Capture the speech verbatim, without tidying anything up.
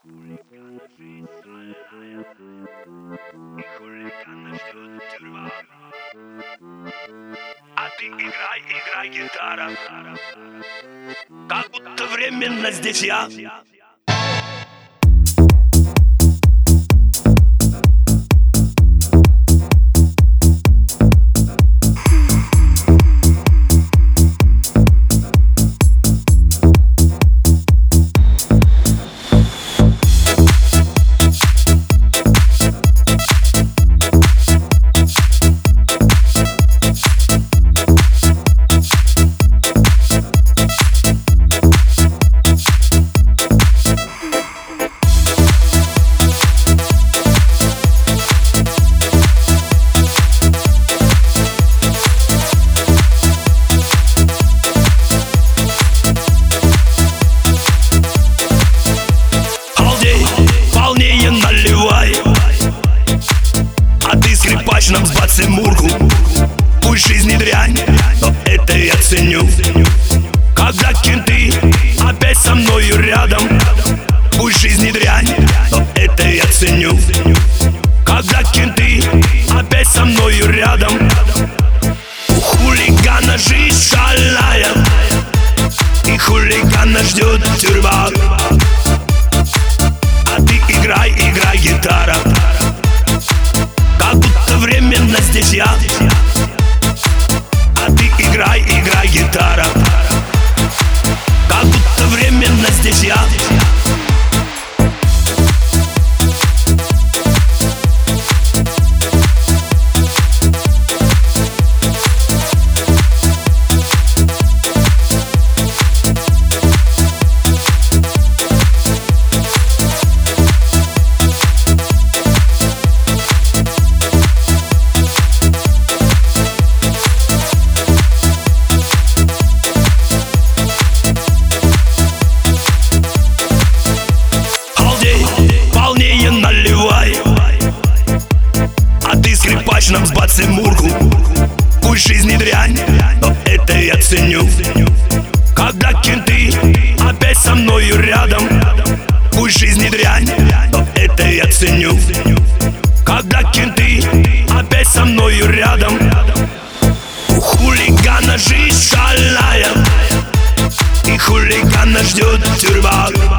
Хулигана жизнь шальная, и хулигана ждет тюрьма. А ты играй, играй, гитара, как будто временно здесь я. Наливай, а ты скрипач нам сбацай мурку. Пусть жизнь не дрянь, но это я ценю. Когда кенты опять со мною рядом, пусть жизнь не дрянь, но это я ценю. Когда кенты опять со мною рядом, у хулигана жизнь шальная, и хулигана ждет тюрьма. А ты играй, играй, гитара, как будто временно здесь я. А ты играй, играй, гитара, как будто временно здесь я. Наливай, а ты скрипач нам сбацай мурку. Пусть жизнь не дрянь, но это я ценю. Когда кенты опять со мною рядом, пусть жизнь не дрянь, но это я ценю. Когда кенты опять со мною рядом, у хулигана жизнь шальная, и хулигана ждет тюрьма.